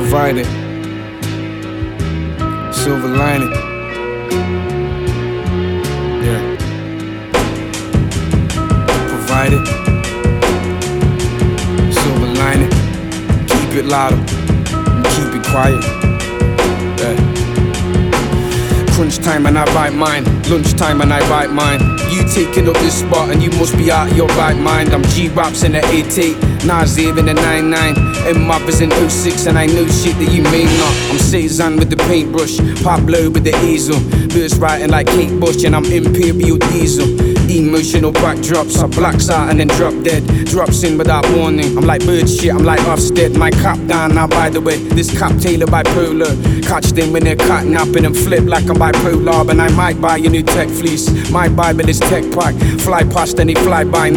provided. Silver lining. Yeah. Provided. Silver lining. Keep it louder. Keep it quiet. Yeah. Crunch time and I write mine. Lunch time and I write mine. You taking up this spot and you must be out of your right mind. I'm G-Raps in the 88, Nazir in the 99, and Mothers in 06, and I know shit that you may not. I'm Cezanne with the paintbrush, Pablo with the easel, verse writing like Kate Bush, and I'm Imperial Diesel. Emotional backdrops, I blacks out and then drop dead. Drops in without warning, I'm like bird shit, I'm like Ofsted. My cap down now, by the way, this cap tailored by Polo. Catch them when they're catnapping and flip like I'm bipolar. And I might buy a new tech fleece, my Bible is tech pack. Fly past and they fly by.